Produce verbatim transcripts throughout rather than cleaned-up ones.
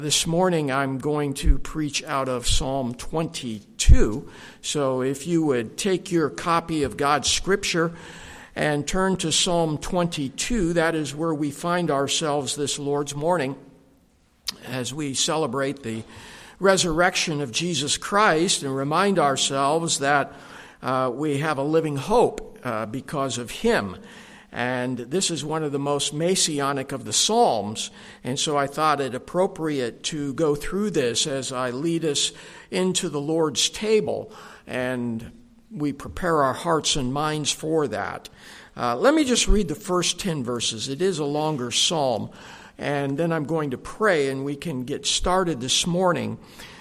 This morning I'm going to preach out of Psalm twenty-two. So if you would take your copy of God's Scripture and turn to Psalm twenty-two, that is where we find ourselves this Lord's morning as we celebrate the resurrection of Jesus Christ and remind ourselves that uh, we have a living hope uh, because of Him. And this is one of the most messianic of the Psalms, and so I thought it appropriate to go through this as I lead us into the Lord's table, and we prepare our hearts and minds for that. Uh, let me just read the first ten verses. It is a longer psalm, and then I'm going to pray, and we can get started this morning.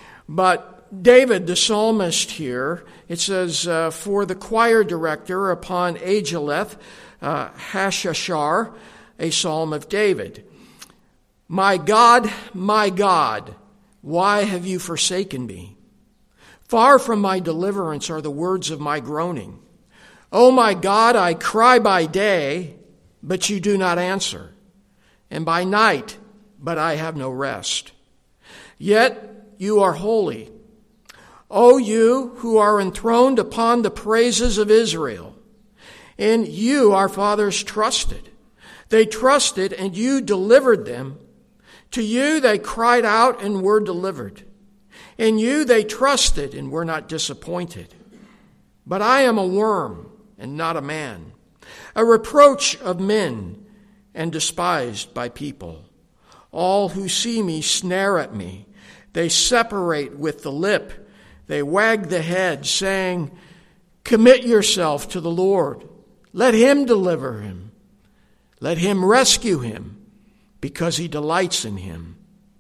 But David, the psalmist here, it says, uh, for the choir director upon Ajaleth, Uh, Hashashar, a psalm of David. My God, my God, why have you forsaken me? Far from my deliverance are the words of my groaning. O my God, I cry by day, but you do not answer, and by night, but I have no rest. Yet you are holy, O you who are enthroned upon the praises of Israel. In you our fathers trusted. They trusted, and you delivered them. To you they cried out and were delivered. In you they trusted and were not disappointed. But I am a worm and not a man, a reproach of men and despised by people. All who see me snare at me. They separate with the lip. They wag the head, saying, commit yourself to the Lord. Let him deliver him. Let him rescue him, because he delights in him.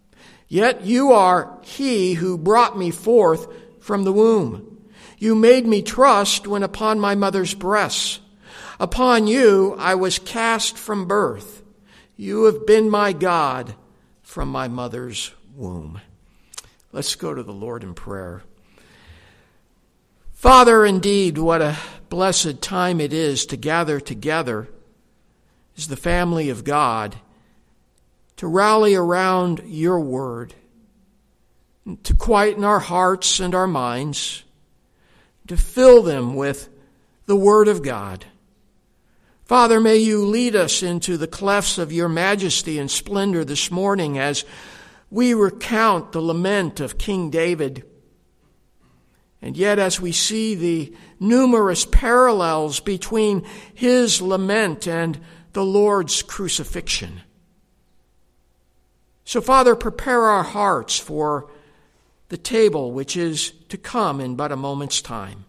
Yet you are he who brought me forth from the womb. You made me trust when upon my mother's breasts. Upon you I was cast from birth. You have been my God from my mother's womb. Let's go to the Lord in prayer. Father, indeed, what a blessed time it is to gather together as the family of God, to rally around your word, to quieten our hearts and our minds, to fill them with the word of God. Father, may you lead us into the clefts of your majesty and splendor this morning as we recount the lament of King David. And yet, as we see the numerous parallels between his lament and the Lord's crucifixion. So, Father, prepare our hearts for the table which is to come in but a moment's time.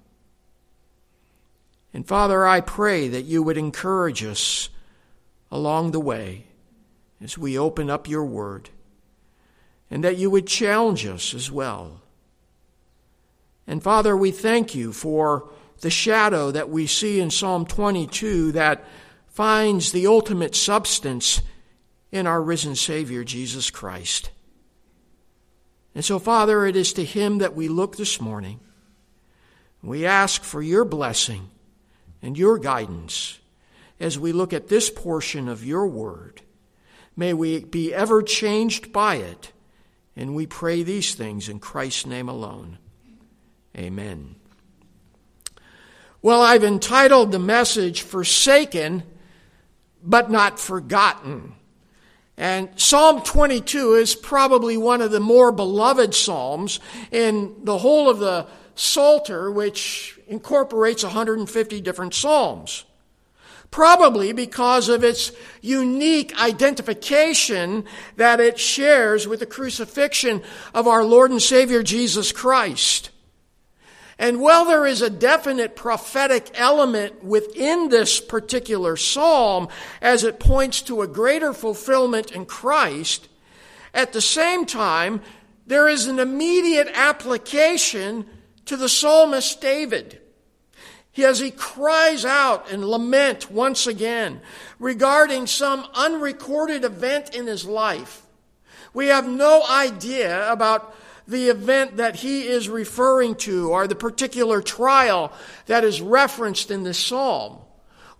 And, Father, I pray that you would encourage us along the way as we open up your word, and that you would challenge us as well. And Father, we thank you for the shadow that we see in Psalm twenty-two that finds the ultimate substance in our risen Savior, Jesus Christ. And so, Father, it is to him that we look this morning. We ask for your blessing and your guidance as we look at this portion of your word. May we be ever changed by it, and we pray these things in Christ's name alone. Amen. Well, I've entitled the message, Forsaken, but Not Forgotten. And Psalm twenty-two is probably one of the more beloved psalms in the whole of the Psalter, which incorporates one hundred fifty different psalms. Probably because of its unique identification that it shares with the crucifixion of our Lord and Savior Jesus Christ. And while there is a definite prophetic element within this particular psalm as it points to a greater fulfillment in Christ, at the same time, there is an immediate application to the psalmist David. As he cries out and lament once again regarding some unrecorded event in his life. We have no idea about the event that he is referring to or the particular trial that is referenced in this psalm.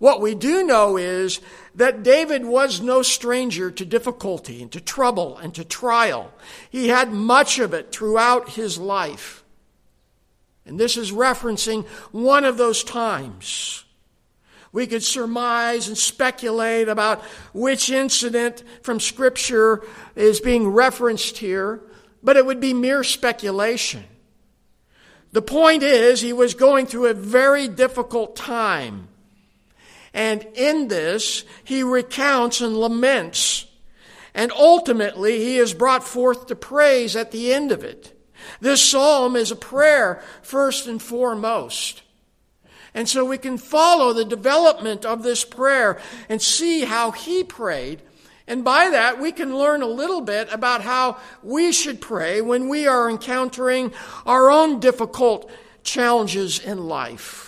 What we do know is that David was no stranger to difficulty and to trouble and to trial. He had much of it throughout his life. And this is referencing one of those times. We could surmise and speculate about which incident from Scripture is being referenced here, but it would be mere speculation. The point is, he was going through a very difficult time. And in this, he recounts and laments. And ultimately, he is brought forth to praise at the end of it. This psalm is a prayer, first and foremost. And so we can follow the development of this prayer and see how he prayed. And by that, we can learn a little bit about how we should pray when we are encountering our own difficult challenges in life.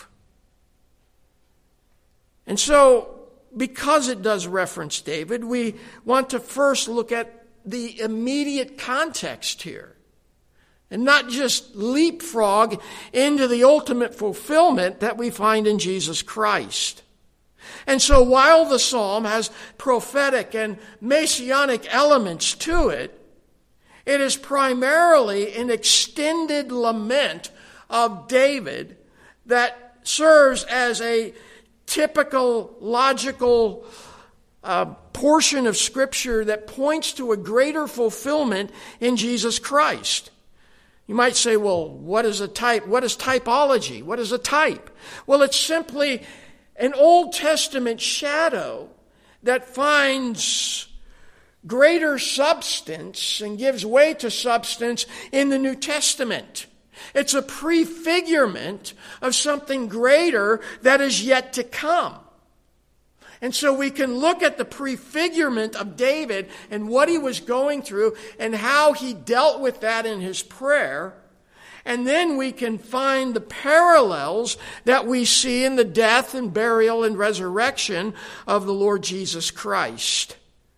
And so, because it does reference David, we want to first look at the immediate context here. And not just leapfrog into the ultimate fulfillment that we find in Jesus Christ. And so while the psalm has prophetic and messianic elements to it, it is primarily an extended lament of David that serves as a typical, logical uh, portion of Scripture that points to a greater fulfillment in Jesus Christ. You might say, well, what is a type? What is typology? What is a type? Well, it's simply an Old Testament shadow that finds greater substance and gives way to substance in the New Testament. It's a prefigurement of something greater that is yet to come. And so we can look at the prefigurement of David and what he was going through and how he dealt with that in his prayer. And then we can find the parallels that we see in the death and burial and resurrection of the Lord Jesus Christ.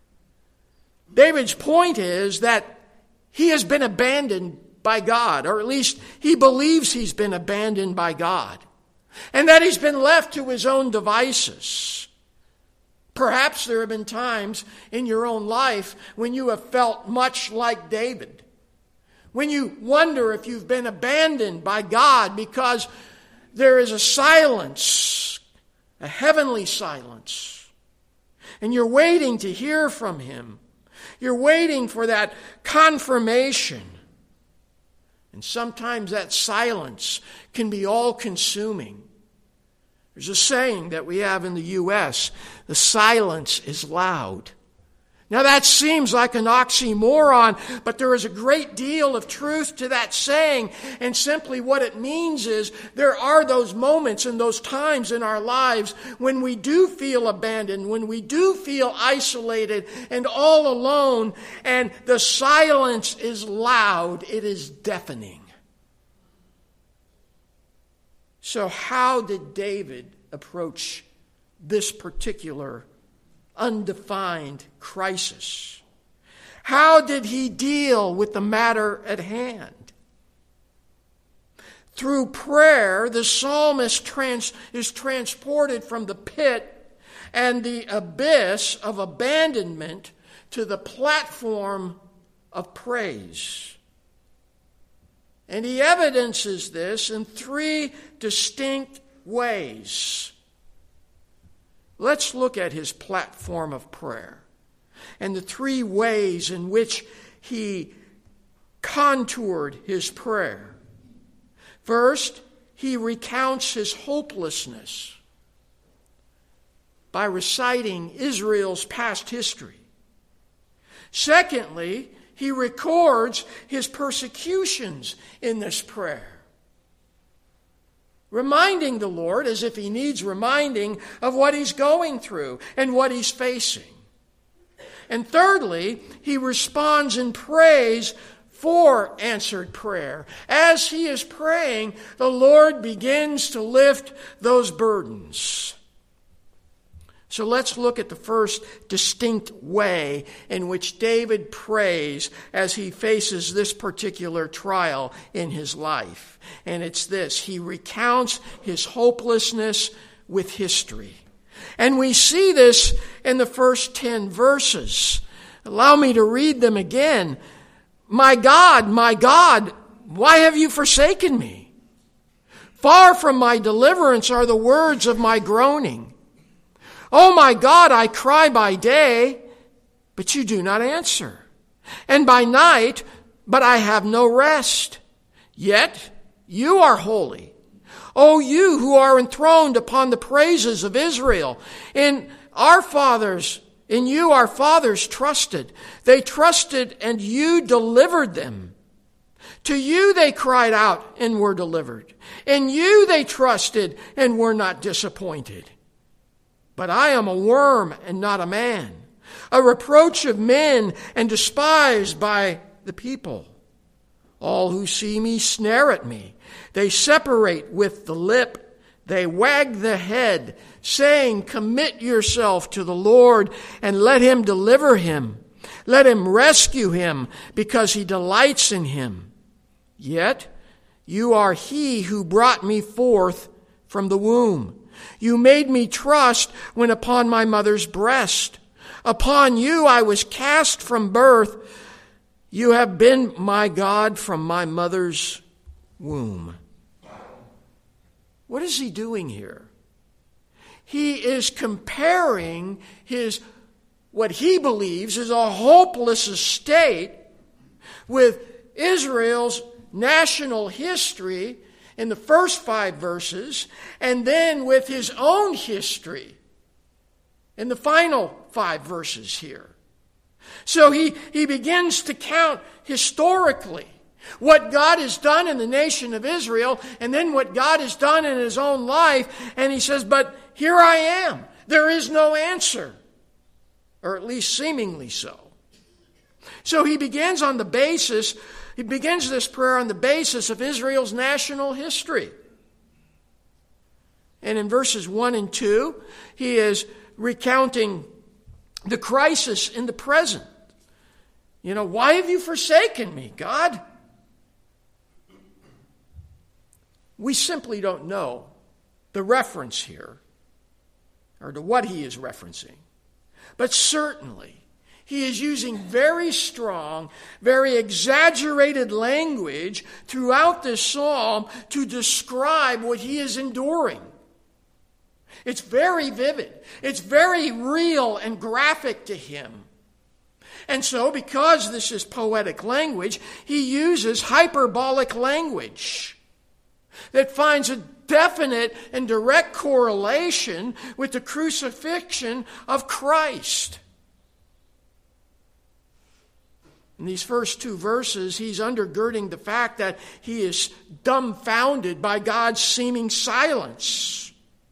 David's point is that he has been abandoned by God, or at least he believes he's been abandoned by God, and that he's been left to his own devices. Perhaps there have been times in your own life when you have felt much like David, when you wonder if you've been abandoned by God because there is a silence, a heavenly silence, and you're waiting to hear from him. You're waiting for that confirmation. And sometimes that silence can be all-consuming. There's a saying that we have in the U S, the silence is loud. Now that seems like an oxymoron, but there is a great deal of truth to that saying. And simply what it means is there are those moments and those times in our lives when we do feel abandoned, when we do feel isolated and all alone, and the silence is loud, it is deafening. So how did David approach this particular undefined crisis? How did he deal with the matter at hand? Through prayer, the psalmist trans- is transported from the pit and the abyss of abandonment to the platform of praise. And he evidences this in three distinct ways. Let's look at his platform of prayer and the three ways in which he contoured his prayer. First, he recounts his hopelessness by reciting Israel's past history. Secondly, he records his persecutions in this prayer, reminding the Lord, as if he needs reminding, of what he's going through and what he's facing. And thirdly, he responds in praise for answered prayer. As he is praying, the Lord begins to lift those burdens. So let's look at the first distinct way in which David prays as he faces this particular trial in his life. And it's this: he recounts his hopelessness with history. And we see this in the first ten verses. Allow me to read them again. My God, my God, why have you forsaken me? Far from my deliverance are the words of my groaning. Oh my God, I cry by day, but you do not answer. And by night, but I have no rest. Yet you are holy. O you who are enthroned upon the praises of Israel. In our fathers, in you our fathers trusted. They trusted and you delivered them. To you they cried out and were delivered. In you they trusted and were not disappointed. But I am a worm and not a man, a reproach of men and despised by the people. All who see me snare at me. They separate with the lip. They wag the head, saying, commit yourself to the Lord and let him deliver him. Let him rescue him because he delights in him. Yet you are he who brought me forth from the womb. You made me trust when upon my mother's breast. Upon you I was cast from birth. You have been my God from my mother's womb. What is he doing here? He is comparing his, what he believes is a hopeless estate with Israel's national history in the first five verses, and then with his own history in the final five verses here. So he, he begins to count historically what God has done in the nation of Israel, and then what God has done in his own life, and he says, but here I am. There is no answer, or at least seemingly so. So he begins on the basis, he begins this prayer on the basis of Israel's national history. And in verses one and two, he is recounting the crisis in the present. You know, why have you forsaken me, God? We simply don't know the reference here, or to what he is referencing. But certainly, he is using very strong, very exaggerated language throughout this psalm to describe what he is enduring. It's very vivid. It's very real and graphic to him. And so, because this is poetic language, he uses hyperbolic language that finds a definite and direct correlation with the crucifixion of Christ. In these first two verses, he's undergirding the fact that he is dumbfounded by God's seeming silence.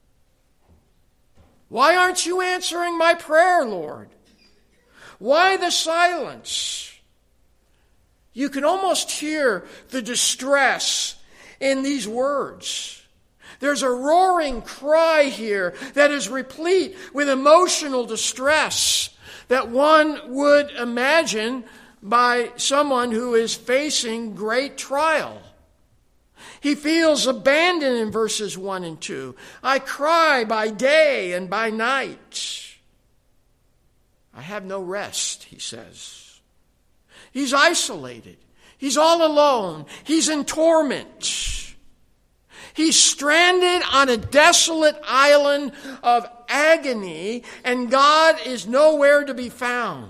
Why aren't you answering my prayer, Lord? Why the silence? You can almost hear the distress in these words. There's a roaring cry here that is replete with emotional distress that one would imagine by someone who is facing great trial. He feels abandoned in verses one and two. I cry by day and by night. I have no rest, he says. He's isolated. He's all alone. He's in torment. He's stranded on a desolate island of agony, and God is nowhere to be found.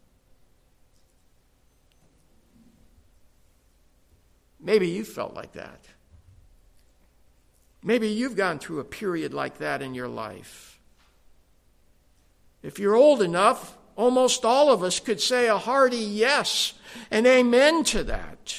Maybe you felt like that. Maybe you've gone through a period like that in your life. If you're old enough, almost all of us could say a hearty yes and amen to that.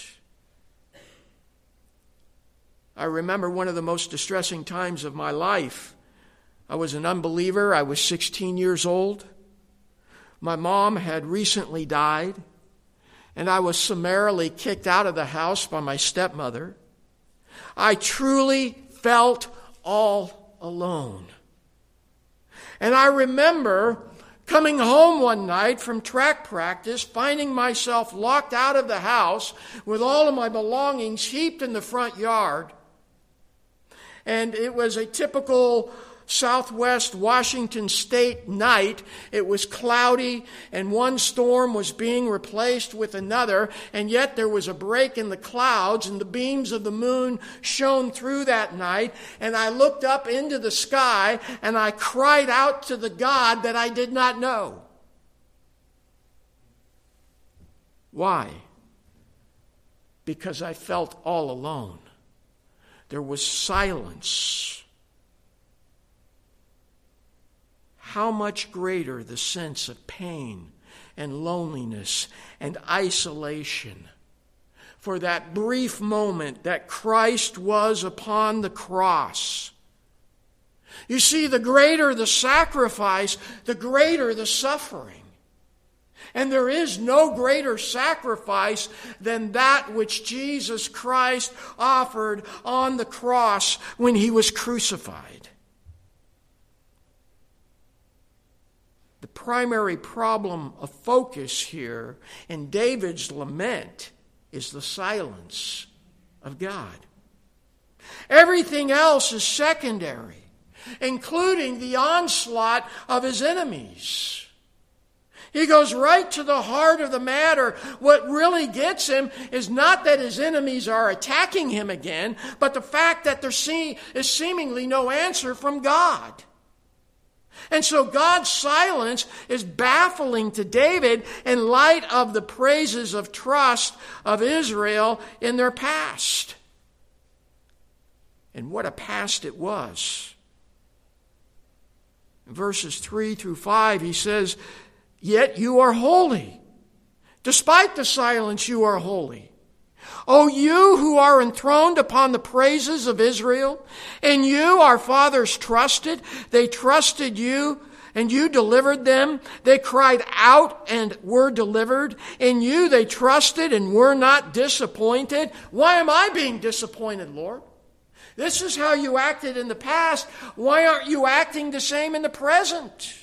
I remember one of the most distressing times of my life. I was an unbeliever. I was sixteen years old. My mom had recently died, and I was summarily kicked out of the house by my stepmother. I truly felt all alone. And I remember coming home one night from track practice, finding myself locked out of the house with all of my belongings heaped in the front yard. And it was a typical southwest Washington state night. It was cloudy, and one storm was being replaced with another, and yet there was a break in the clouds, and the beams of the moon shone through that night, and I looked up into the sky, and I cried out to the God that I did not know. Why? Because I felt all alone. There was silence. How much greater the sense of pain and loneliness and isolation for that brief moment that Christ was upon the cross. You see, the greater the sacrifice, the greater the suffering. And there is no greater sacrifice than that which Jesus Christ offered on the cross when he was crucified. The primary problem of focus here in David's lament is the silence of God. Everything else is secondary, including the onslaught of his enemies. He goes right to the heart of the matter. What really gets him is not that his enemies are attacking him again, but the fact that there is seemingly no answer from God. And so God's silence is baffling to David in light of the praises of trust of Israel in their past. And what a past it was. In verses three through five, he says, "Yet you are holy. Despite the silence, you are holy. O you who are enthroned upon the praises of Israel, in you our fathers trusted. They trusted you, and you delivered them. They cried out and were delivered. In you they trusted and were not disappointed." Why am I being disappointed, Lord? This is how you acted in the past. Why aren't you acting the same in the present?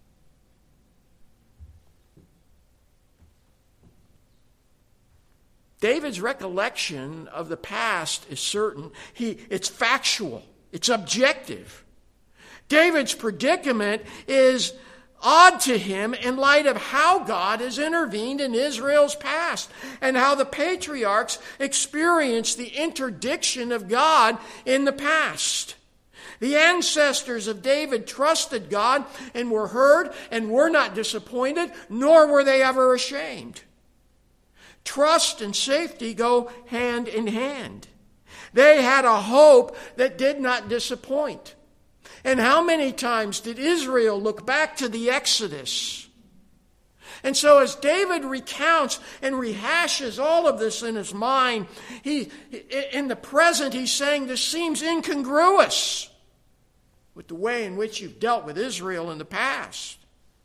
David's recollection of the past is certain. He, it's factual. It's objective. David's predicament is odd to him in light of how God has intervened in Israel's past and how the patriarchs experienced the interdiction of God in the past. The ancestors of David trusted God and were heard and were not disappointed, nor were they ever ashamed. Trust and safety go hand in hand. They had a hope that did not disappoint. And how many times did Israel look back to the Exodus? And so as David recounts and rehashes all of this in his mind, he, in the present he's saying this seems incongruous with the way in which you've dealt with Israel in the past.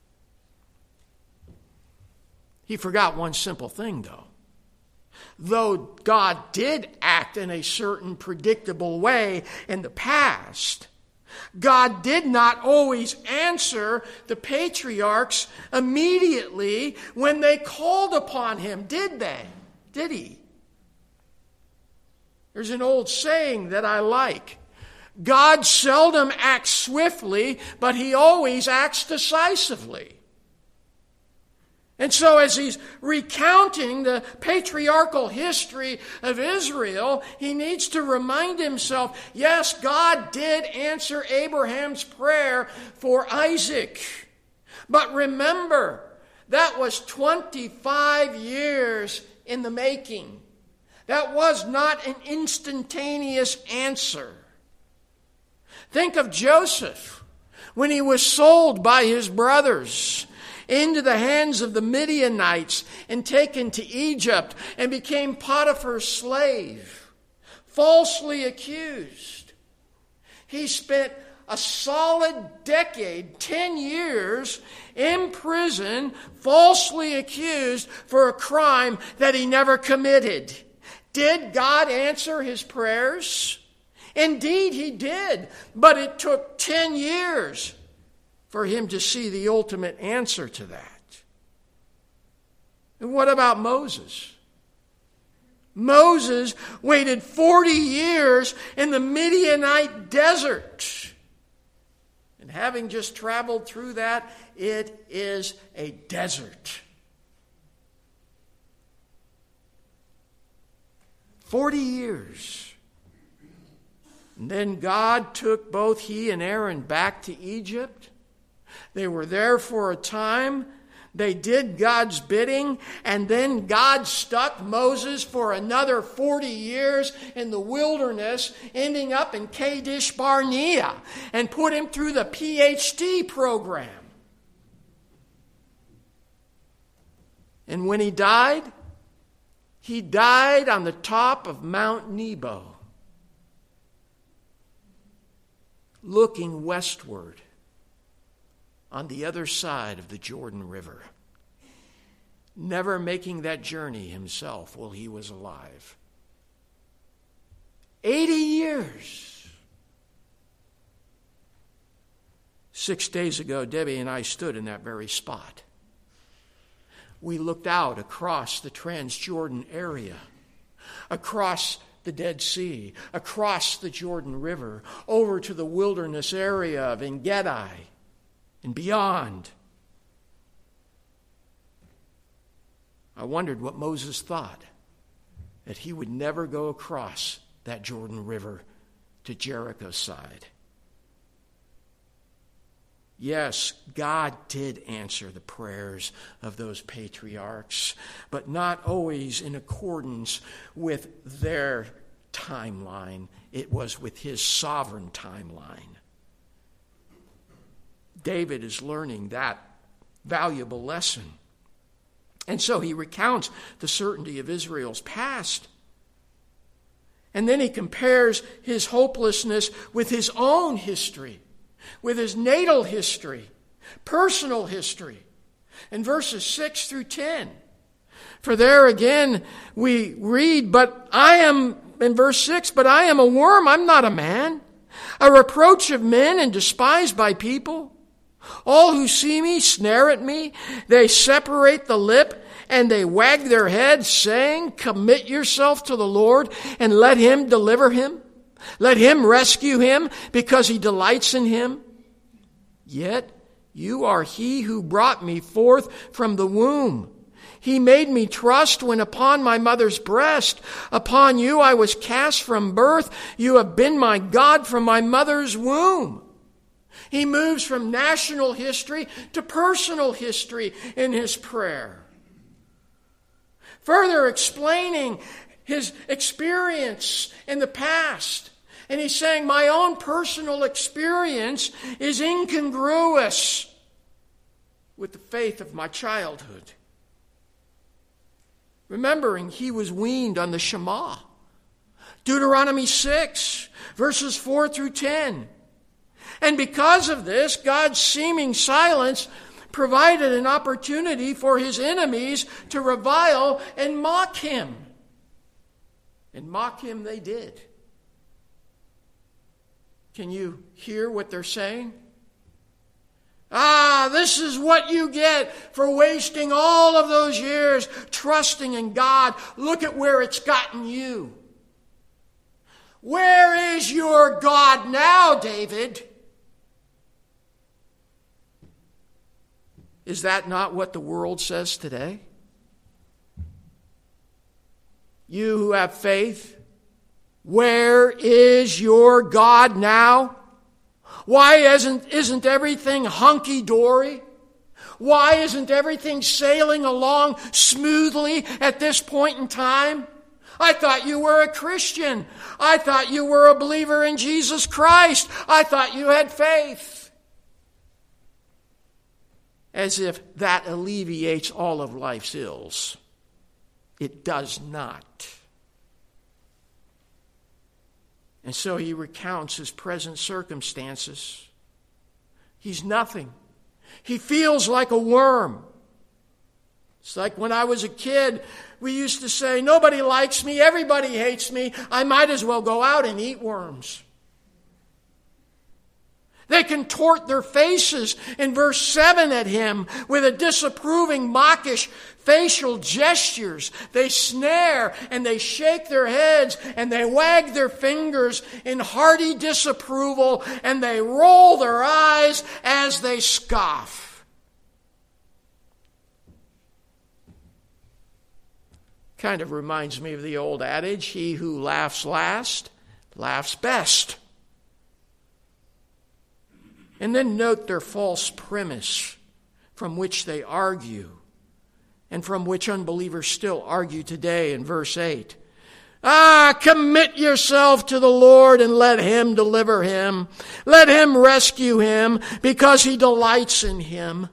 He forgot one simple thing, though. Though God did act in a certain predictable way in the past, God did not always answer the patriarchs immediately when they called upon him, did they? Did he? There's an old saying that I like. God seldom acts swiftly, but he always acts decisively. And so as he's recounting the patriarchal history of Israel, he needs to remind himself, yes, God did answer Abraham's prayer for Isaac. But remember, that was twenty-five years in the making. That was not an instantaneous answer. Think of Joseph when he was sold by his brothers into the hands of the Midianites and taken to Egypt and became Potiphar's slave, falsely accused. He spent a solid decade, ten years, in prison, falsely accused for a crime that he never committed. Did God answer his prayers? Indeed, he did, but it took ten years for him to see the ultimate answer to that. And what about Moses? Moses waited forty years in the Midianite desert. And having just traveled through that, it is a desert. Forty years. And then God took both he and Aaron back to Egypt. They were there for a time. They did God's bidding, and then God stuck Moses for another forty years in the wilderness, ending up in Kadesh Barnea, and put him through the P H D program. And when he died, he died on the top of Mount Nebo, looking westward on the other side of the Jordan River, never making that journey himself while he was alive. Eighty years. Six days ago, Debbie and I stood in that very spot. We looked out across the Transjordan area, across the Dead Sea, across the Jordan River, over to the wilderness area of En-Gedi and beyond. I wondered what Moses thought, that he would never go across that Jordan River to Jericho's side. Yes, God did answer the prayers of those patriarchs, but not always in accordance with their timeline. It was with his sovereign timeline. David is learning that valuable lesson. And so he recounts the certainty of Israel's past. And then he compares his hopelessness with his own history, with his natal history, personal history, in verses six through ten. For there again we read, but I am, in verse six, but I am a worm, I'm not a man, a reproach of men and despised by people. All who see me snare at me. They separate the lip and they wag their heads, saying, commit yourself to the Lord and let him deliver him. Let him rescue him because he delights in him. Yet you are he who brought me forth from the womb. He made me trust when upon my mother's breast. Upon you I was cast from birth. You have been my God from my mother's womb. He moves from national history to personal history in his prayer, further explaining his experience in the past. And he's saying, my own personal experience is incongruous with the faith of my childhood. Remembering he was weaned on the Shema. Deuteronomy six, verses four through ten. And because of this, God's seeming silence provided an opportunity for his enemies to revile and mock him. And mock him they did. Can you hear what they're saying? Ah, this is what you get for wasting all of those years trusting in God. Look at where it's gotten you. Where is your God now, David? Is that not what the world says today? You who have faith, where is your God now? Why isn't, isn't everything hunky-dory? Why isn't everything sailing along smoothly at this point in time? I thought you were a Christian. I thought you were a believer in Jesus Christ. I thought you had faith. As if that alleviates all of life's ills. It does not. And so he recounts his present circumstances. He's nothing. He feels like a worm. It's like when I was a kid, we used to say, nobody likes me, everybody hates me, I might as well go out and eat worms. They contort their faces in verse seven at him with a disapproving, mockish facial gestures. They snare and they shake their heads and they wag their fingers in hearty disapproval and they roll their eyes as they scoff. Kind of reminds me of the old adage, he who laughs last, laughs best. And then note their false premise from which they argue, and from which unbelievers still argue today in verse eight. Ah, commit yourself to the Lord and let Him deliver him. Let Him rescue him because He delights in him.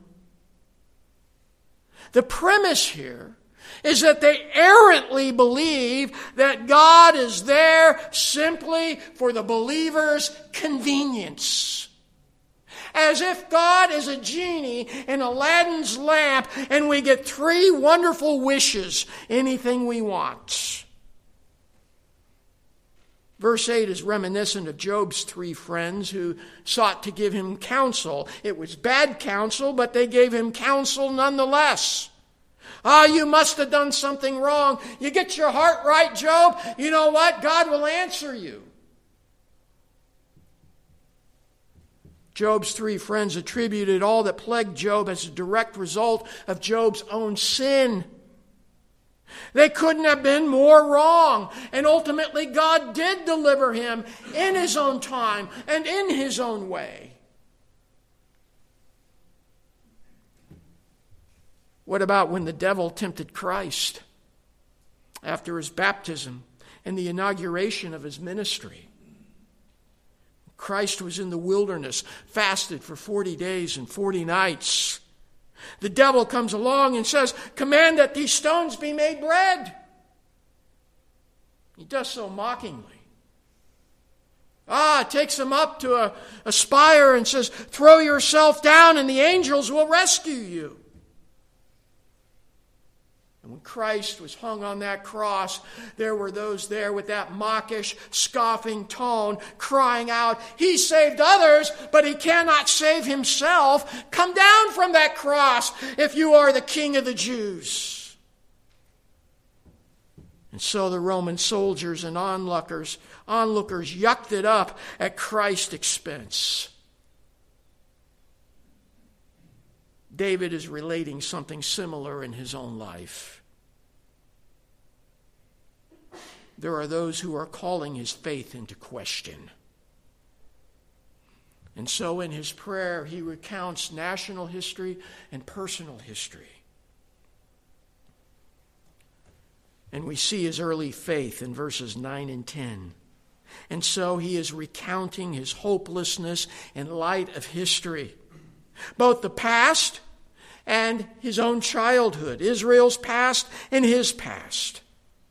The premise here is that they errantly believe that God is there simply for the believer's convenience. As if God is a genie in Aladdin's lamp and we get three wonderful wishes, anything we want. Verse eight is reminiscent of Job's three friends who sought to give him counsel. It was bad counsel, but they gave him counsel nonetheless. Ah, you must have done something wrong. You get your heart right, Job. You know what? God will answer you. Job's three friends attributed all that plagued Job as a direct result of Job's own sin. They couldn't have been more wrong. And ultimately, God did deliver him in His own time and in His own way. What about when the devil tempted Christ after His baptism and the inauguration of His ministry? Christ was in the wilderness, fasted for forty days and forty nights. The devil comes along and says, command that these stones be made bread. He does so mockingly. Ah, takes him up to a, a spire and says, throw yourself down and the angels will rescue you. And when Christ was hung on that cross, there were those there with that mockish, scoffing tone, crying out, He saved others, but He cannot save Himself. Come down from that cross if you are the King of the Jews. And so the Roman soldiers and onlookers, onlookers yucked it up at Christ's expense. David is relating something similar in his own life. There are those who are calling his faith into question. And so in his prayer, he recounts national history and personal history. And we see his early faith in verses nine and ten. And so he is recounting his hopelessness in light of history. Both the past and his own childhood, Israel's past and his past.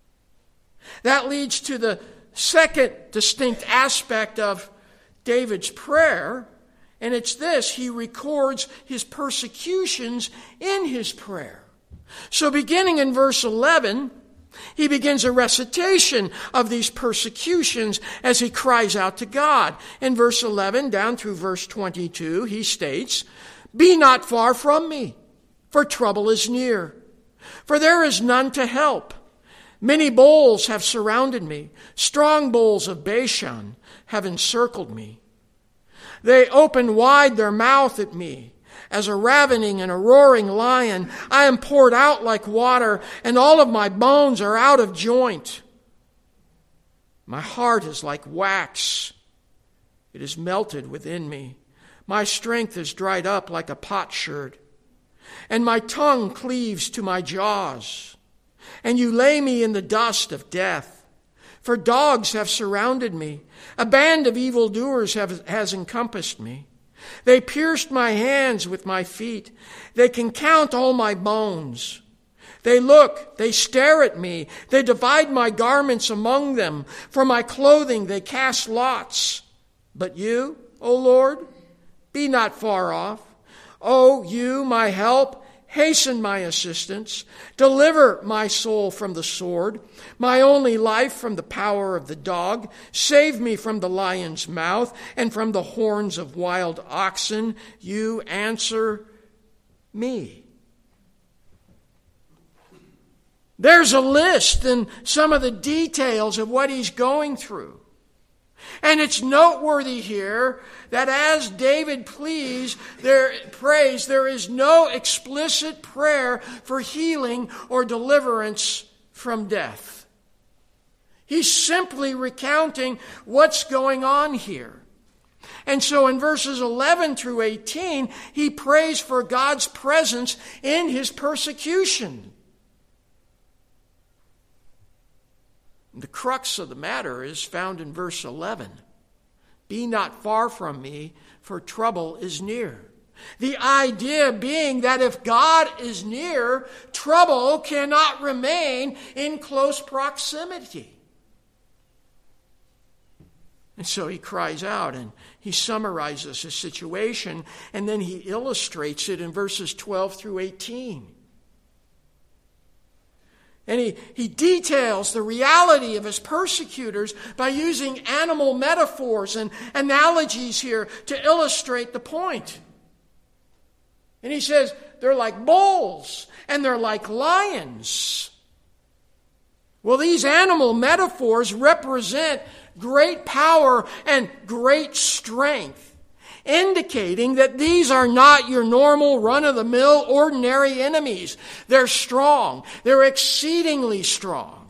That leads to the second distinct aspect of David's prayer, and it's this: he records his persecutions in his prayer. So beginning in verse eleven, he begins a recitation of these persecutions as he cries out to God. In verse eleven down through verse twenty-two, he states, Be not far from me, for trouble is near, for there is none to help. Many bulls have surrounded me. Strong bulls of Bashan have encircled me. They open wide their mouth at me. As a ravening and a roaring lion, I am poured out like water, and all of my bones are out of joint. My heart is like wax. It is melted within me. My strength is dried up like a potsherd, and my tongue cleaves to my jaws. And you lay me in the dust of death. For dogs have surrounded me. A band of evildoers have, has encompassed me. They pierced my hands with my feet. They can count all my bones. They look, they stare at me. They divide my garments among them. For my clothing they cast lots. But you, O Lord, be not far off. O you, my help, hasten my assistance. Deliver my soul from the sword, my only life from the power of the dog. Save me from the lion's mouth and from the horns of wild oxen. You answer me. There's a list and some of the details of what he's going through. And it's noteworthy here that as David pleads, there, prays, there is no explicit prayer for healing or deliverance from death. He's simply recounting what's going on here. And so in verses eleven through eighteen, he prays for God's presence in his persecution. The crux of the matter is found in verse eleven. Be not far from me, for trouble is near. The idea being that if God is near, trouble cannot remain in close proximity. And so he cries out and he summarizes the situation, and then he illustrates it in verses twelve through eighteen. And he, he details the reality of his persecutors by using animal metaphors and analogies here to illustrate the point. And he says, they're like bulls and they're like lions. Well, these animal metaphors represent great power and great strength, indicating that these are not your normal run-of-the-mill ordinary enemies. They're strong. They're exceedingly strong.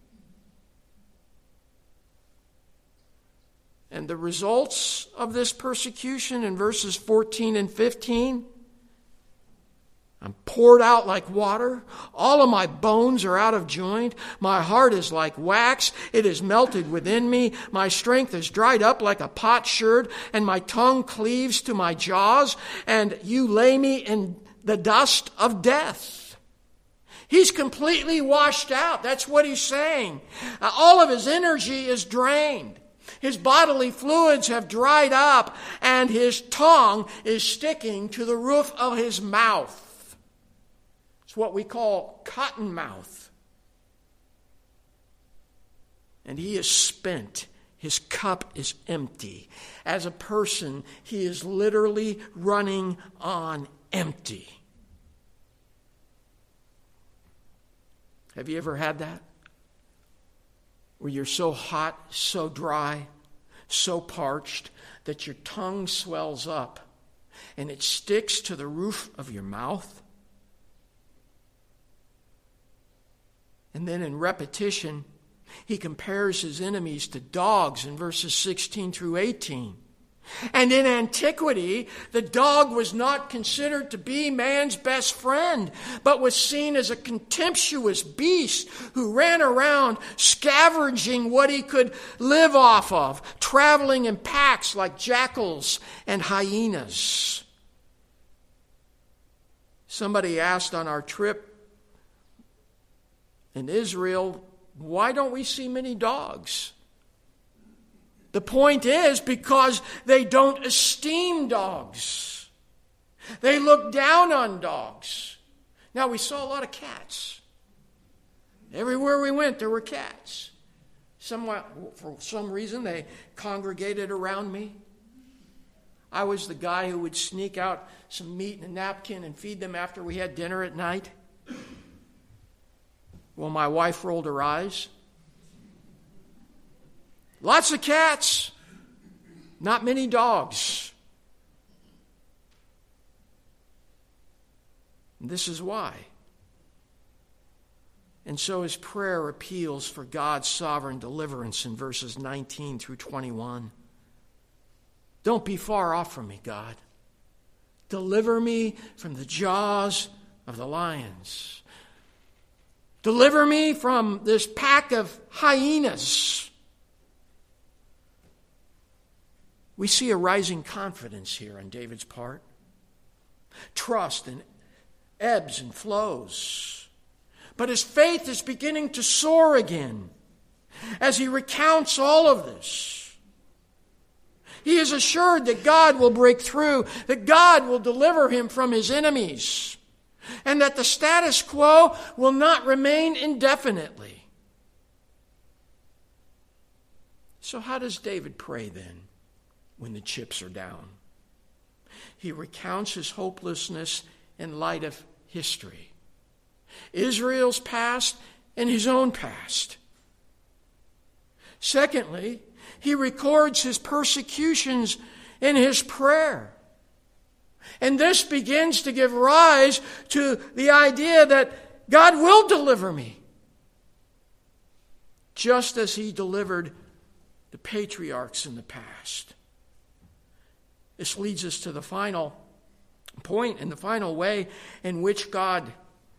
And the results of this persecution in verses fourteen and fifteen, I'm poured out like water. All of my bones are out of joint. My heart is like wax. It is melted within me. My strength is dried up like a potsherd, and my tongue cleaves to my jaws, and you lay me in the dust of death. He's completely washed out. That's what he's saying. Uh, all of his energy is drained. His bodily fluids have dried up, and his tongue is sticking to the roof of his mouth. It's what we call cotton mouth. And he is spent. His cup is empty. As a person, he is literally running on empty. Have you ever had that? Where you're so hot, so dry, so parched that your tongue swells up and it sticks to the roof of your mouth? And then in repetition, he compares his enemies to dogs in verses sixteen through eighteen. And in antiquity, the dog was not considered to be man's best friend, but was seen as a contemptuous beast who ran around scavenging what he could live off of, traveling in packs like jackals and hyenas. Somebody asked on our trip in Israel, why don't we see many dogs? The point is because they don't esteem dogs. They look down on dogs. Now, we saw a lot of cats. Everywhere we went, there were cats. Somewhat, for some reason, they congregated around me. I was the guy who would sneak out some meat in a napkin and feed them after we had dinner at night. Well, my wife rolled her eyes. Lots of cats, not many dogs. And this is why. And so his prayer appeals for God's sovereign deliverance in verses nineteen through twenty-one. Don't be far off from me, God. Deliver me from the jaws of the lions. Deliver me from this pack of hyenas. We see a rising confidence here on David's part. Trust and ebbs and flows. But his faith is beginning to soar again as he recounts all of this. He is assured that God will break through, that God will deliver him from his enemies, and that the status quo will not remain indefinitely. So how does David pray then when the chips are down? He recounts his hopelessness in light of history. Israel's past and his own past. Secondly, he records his persecutions in his prayer. And this begins to give rise to the idea that God will deliver me, just as he delivered the patriarchs in the past. This leads us to the final point and the final way in which God,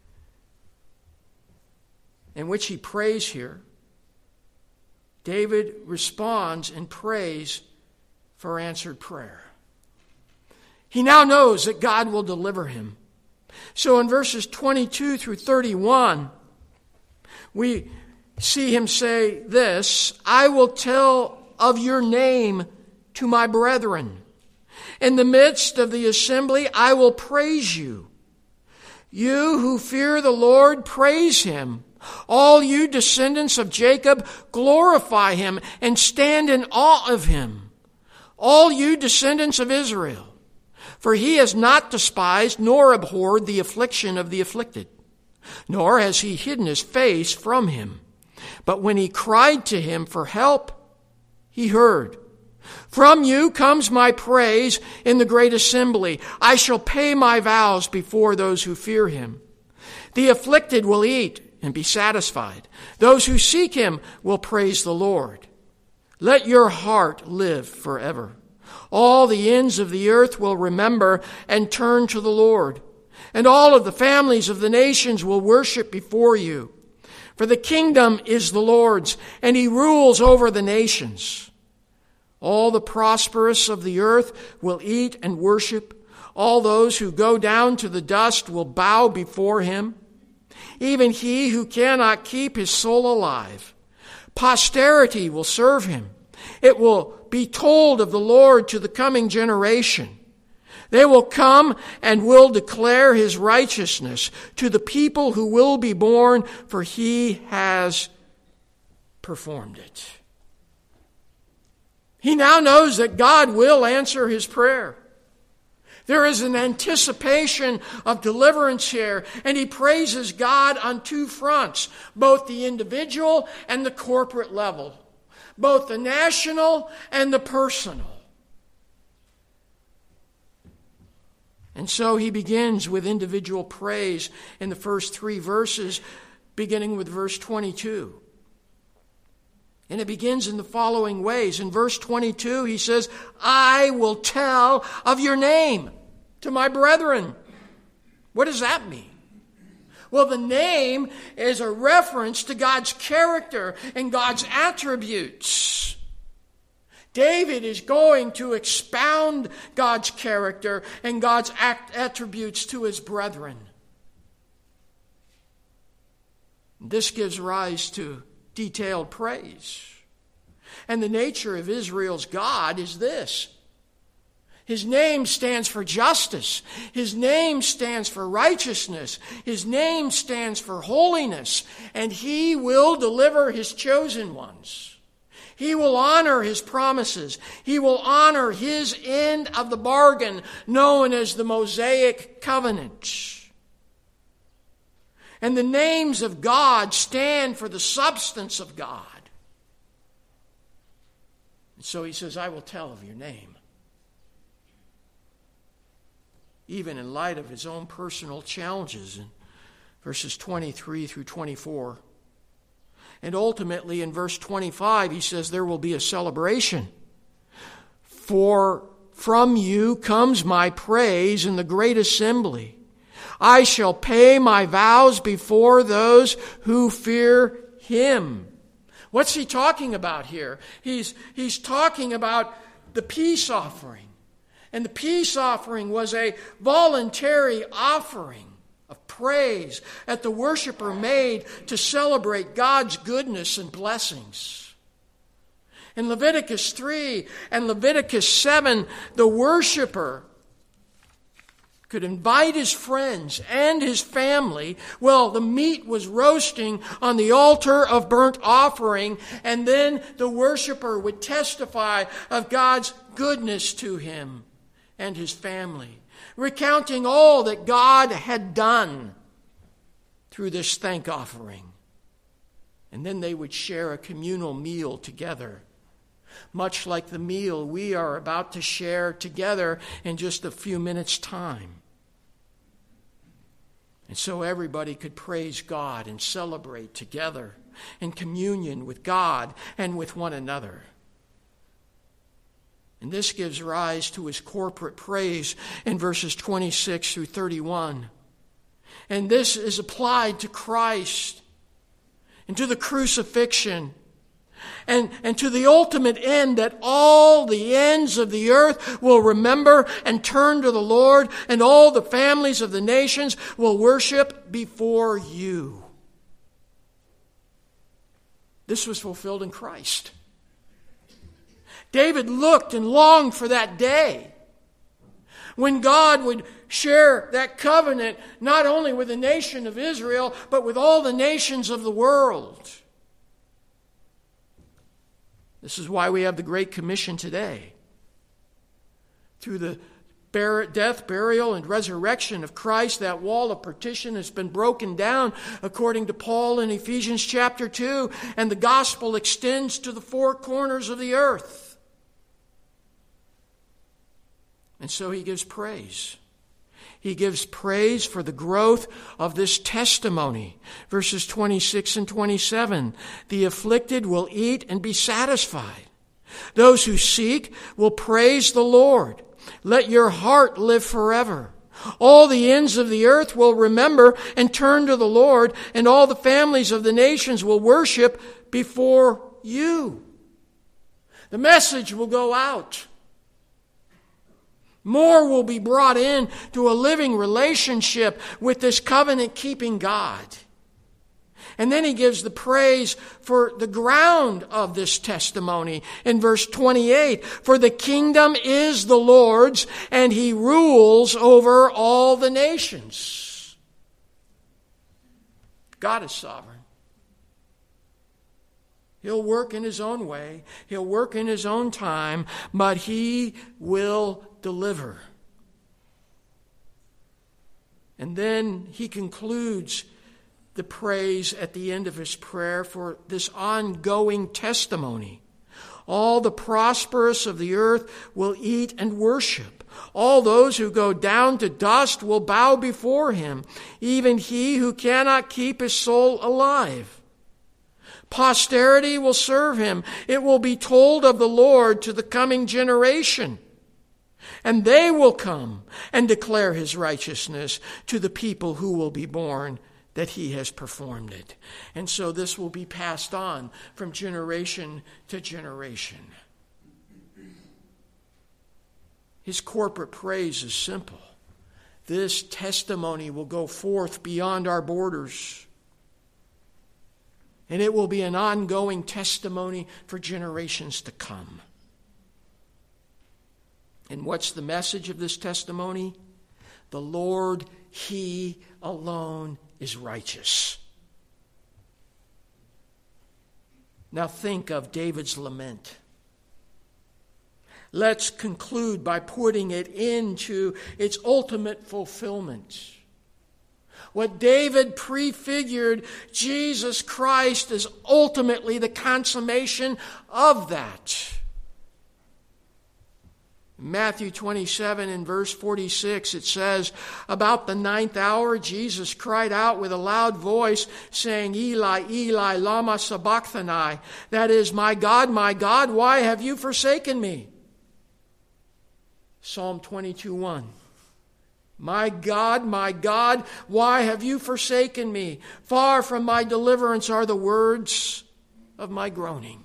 in which he prays here. David responds and prays for answered prayer. He now knows that God will deliver him. So in verses twenty-two through thirty-one, we see him say this, I will tell of your name to my brethren. In the midst of the assembly, I will praise you. You who fear the Lord, praise him. All you descendants of Jacob, glorify him and stand in awe of him. All you descendants of Israel. For he has not despised nor abhorred the affliction of the afflicted, nor has he hidden his face from him. But when he cried to him for help, he heard. From you comes my praise in the great assembly. I shall pay my vows before those who fear him. The afflicted will eat and be satisfied. Those who seek him will praise the Lord. Let your heart live forever. All the ends of the earth will remember and turn to the Lord, and all of the families of the nations will worship before you. For the kingdom is the Lord's, and he rules over the nations. All the prosperous of the earth will eat and worship. All those who go down to the dust will bow before him. Even he who cannot keep his soul alive. Posterity will serve him. It will be told of the Lord to the coming generation. They will come and will declare his righteousness to the people who will be born, for he has performed it. He now knows that God will answer his prayer. There is an anticipation of deliverance here, and he praises God on two fronts, both the individual and the corporate level, both the national and the personal. And so he begins with individual praise in the first three verses, beginning with verse twenty-two. And it begins in the following ways. In verse twenty-two, he says, I will tell of your name to my brethren. What does that mean? Well, the name is a reference to God's character and God's attributes. David is going to expound God's character and God's attributes to his brethren. This gives rise to detailed praise. And the nature of Israel's God is this. His name stands for justice. His name stands for righteousness. His name stands for holiness. And he will deliver his chosen ones. He will honor his promises. He will honor his end of the bargain, known as the Mosaic covenant. And the names of God stand for the substance of God. And so he says, I will tell of your name. Even in light of his own personal challenges in verses twenty-three through twenty-four. And ultimately in verse twenty-five, he says there will be a celebration. For from you comes my praise in the great assembly. I shall pay my vows before those who fear him. What's he talking about here? He's, he's talking about the peace offering. And the peace offering was a voluntary offering of praise that the worshiper made to celebrate God's goodness and blessings. In Leviticus three and Leviticus seven, the worshiper could invite his friends and his family. Well, the meat was roasting on the altar of burnt offering, and then the worshiper would testify of God's goodness to him and his family, recounting all that God had done. through this thank offering. And then they would share a communal meal together, much like the meal we are about to share together in just a few minutes' time. And so everybody could praise God and celebrate together in communion with God and with one another. And this gives rise to his corporate praise in verses twenty-six through thirty-one. And this is applied to Christ and to the crucifixion and, and to the ultimate end, that all the ends of the earth will remember and turn to the Lord, and all the families of the nations will worship before you. This was fulfilled in Christ. David looked and longed for that day when God would share that covenant not only with the nation of Israel, but with all the nations of the world. This is why we have the Great Commission today. Through the death, burial, and resurrection of Christ, that wall of partition has been broken down, according to Paul in Ephesians chapter two, and the gospel extends to the four corners of the earth. And so he gives praise. He gives praise for the growth of this testimony. Verses twenty-six and twenty-seven. The afflicted will eat and be satisfied. Those who seek will praise the Lord. Let your heart live forever. All the ends of the earth will remember and turn to the Lord, and all the families of the nations will worship before you. The message will go out. More will be brought in to a living relationship with this covenant-keeping God. And then he gives the praise for the ground of this testimony in verse twenty-eight. For the kingdom is the Lord's, and he rules over all the nations. God is sovereign. He'll work in his own way. He'll work in his own time, but he will deliver. And then he concludes the praise at the end of his prayer for this ongoing testimony. All the prosperous of the earth will eat and worship. All those who go down to dust will bow before him, even he who cannot keep his soul alive. Posterity will serve him. It will be told of the Lord to the coming generation. And they will come and declare his righteousness to the people who will be born, that he has performed it. And so this will be passed on from generation to generation. His corporate praise is simple. This testimony will go forth beyond our borders. And it will be an ongoing testimony for generations to come. And what's the message of this testimony? The Lord, he alone is righteous. Now think of David's lament. Let's conclude by putting it into its ultimate fulfillment. What David prefigured, Jesus Christ is ultimately the consummation of that. Matthew twenty-seven and verse forty-six, it says, about the ninth hour, Jesus cried out with a loud voice, saying, Eli, Eli, lama sabachthani. That is, my God, my God, why have you forsaken me? Psalm twenty-two one. My God, my God, why have you forsaken me? Far from my deliverance are the words of my groaning.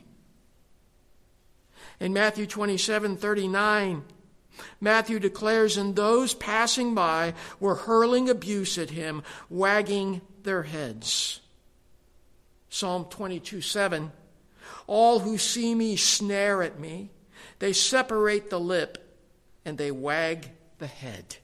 In Matthew twenty-seven thirty-nine, Matthew declares, and those passing by were hurling abuse at him, wagging their heads. Psalm twenty-two seven, all who see me snare at me. They separate the lip and they wag the head.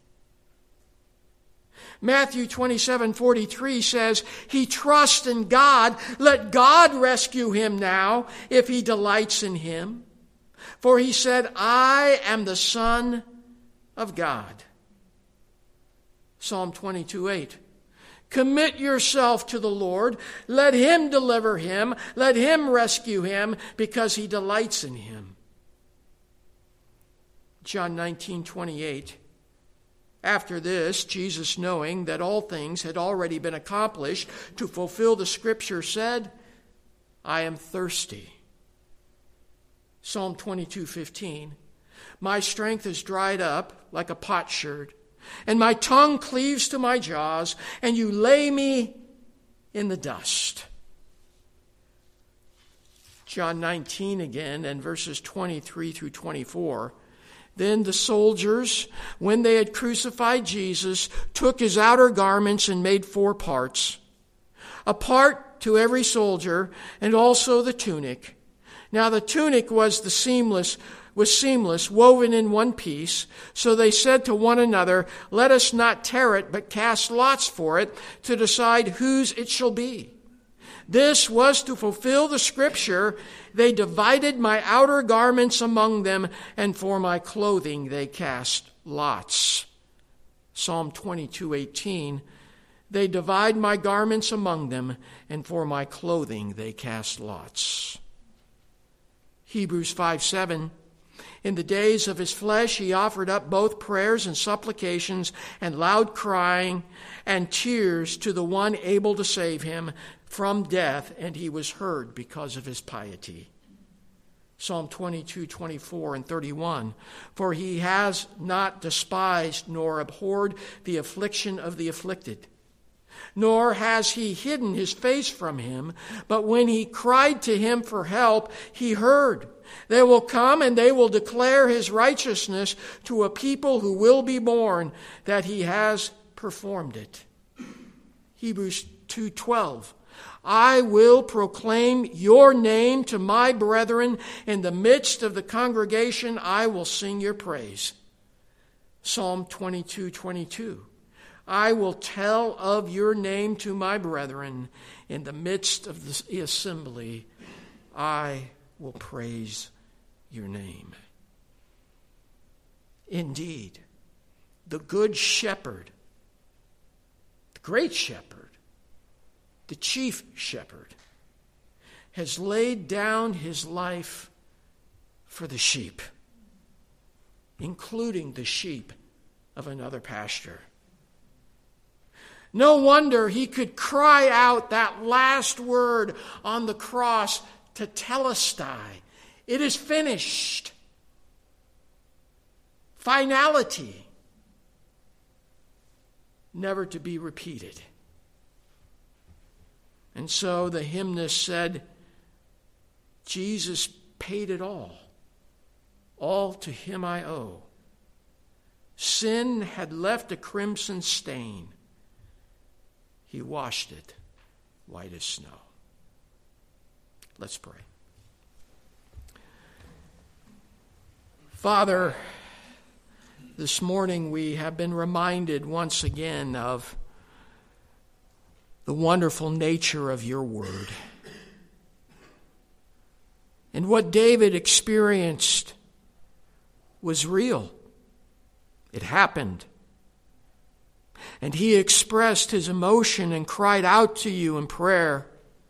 Matthew twenty-seven forty-three says, he trusts in God. Let God rescue him now if he delights in him. For he said, I am the Son of God. Psalm twenty-two eight. Commit yourself to the Lord. Let him deliver him. Let him rescue him, because he delights in him. John nineteen twenty-eight. After this, Jesus, knowing that all things had already been accomplished to fulfill the Scripture, said, I am thirsty. Psalm twenty-two fifteen. My strength is dried up like a potsherd, and my tongue cleaves to my jaws, and you lay me in the dust. John nineteen again, and verses twenty-three through twenty-four. Then the soldiers, when they had crucified Jesus, took his outer garments and made four parts, a part to every soldier, and also the tunic. Now the tunic was the seamless, was seamless, woven in one piece. So they said to one another, let us not tear it, but cast lots for it to decide whose it shall be. This was to fulfill the Scripture. They divided my outer garments among them, and for my clothing they cast lots. Psalm twenty-two eighteen. They divide my garments among them, and for my clothing they cast lots. Hebrews five seven. In the days of his flesh he offered up both prayers and supplications and loud crying and tears to the one able to save him from death, and he was heard because of his piety. Psalm twenty-two twenty-four and thirty-one. For he has not despised nor abhorred the affliction of the afflicted, nor has he hidden his face from him, but when he cried to him for help, he heard. They will come and they will declare his righteousness to a people who will be born, that he has performed it. Hebrews two twelve. I will proclaim your name to my brethren. In the midst of the congregation, I will sing your praise. Psalm twenty-two twenty-two. I will tell of your name to my brethren. In the midst of the assembly, I will praise your name. Indeed, the good shepherd, the great shepherd, the chief shepherd, has laid down his life for the sheep, including the sheep of another pasture. No wonder he could cry out that last word on the cross, tetelestai. It is finished. Finality. Never to be repeated. And so the hymnist said, Jesus paid it all. All to him I owe. Sin had left a crimson stain. He washed it white as snow. Let's pray. Father, this morning we have been reminded once again of the wonderful nature of your word. And what David experienced was real. It happened. And he expressed his emotion and cried out to you in prayer.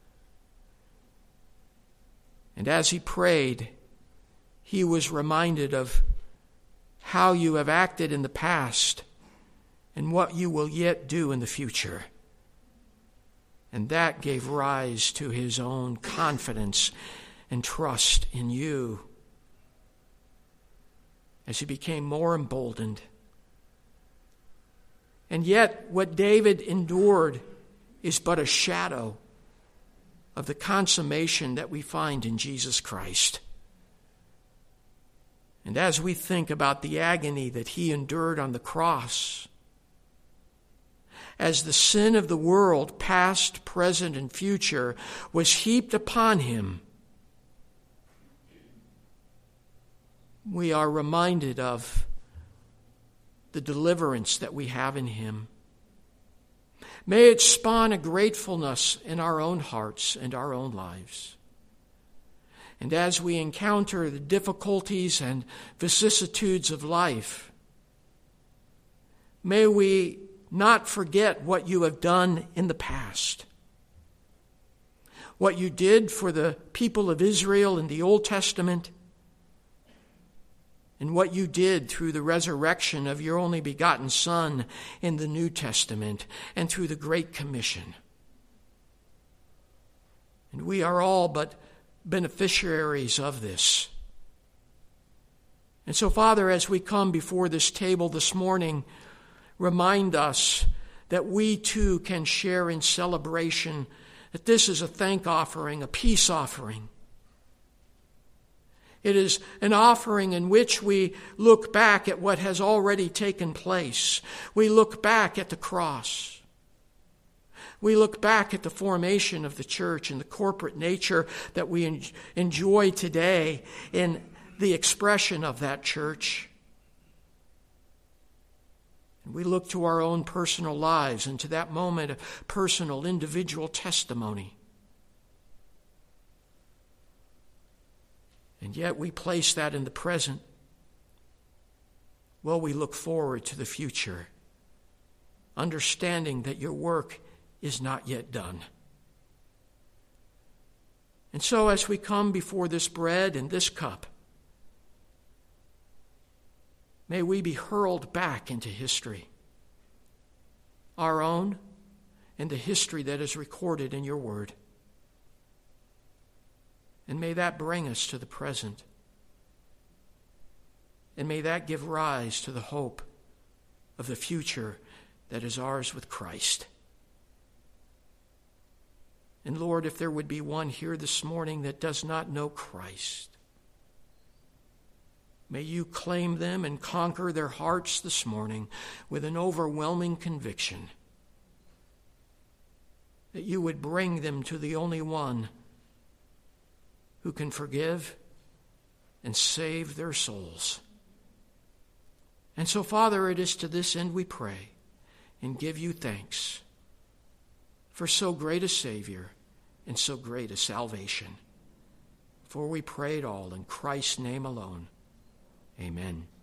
And as he prayed, he was reminded of how you have acted in the past and what you will yet do in the future. And that gave rise to his own confidence and trust in you as he became more emboldened. And yet, what David endured is but a shadow of the consummation that we find in Jesus Christ. And as we think about the agony that he endured on the cross, as the sin of the world, past, present, and future, was heaped upon him, we are reminded of the deliverance that we have in him. May it spawn a gratefulness in our own hearts and our own lives. And as we encounter the difficulties and vicissitudes of life, may we not forget what you have done in the past. What you did for the people of Israel in the Old Testament, and what you did through the resurrection of your only begotten Son in the New Testament, and through the Great Commission. And we are all but beneficiaries of this. And so, Father, as we come before this table this morning, remind us that we too can share in celebration, that this is a thank offering, a peace offering. It is an offering in which we look back at what has already taken place. We look back at the cross. We look back at the formation of the church and the corporate nature that we en- enjoy today in the expression of that church. And we look to our own personal lives and to that moment of personal, individual testimony. And yet we place that in the present. Well, we look forward to the future, understanding that your work is not yet done. And so as we come before this bread and this cup, may we be hurled back into history, our own and the history that is recorded in your word. And may that bring us to the present. And may that give rise to the hope of the future that is ours with Christ. And Lord, if there would be one here this morning that does not know Christ, may you claim them and conquer their hearts this morning with an overwhelming conviction that you would bring them to the only one who can forgive and save their souls. And so, Father, it is to this end we pray and give you thanks for so great a Savior and so great a salvation. For we pray it all in Christ's name alone. Amen.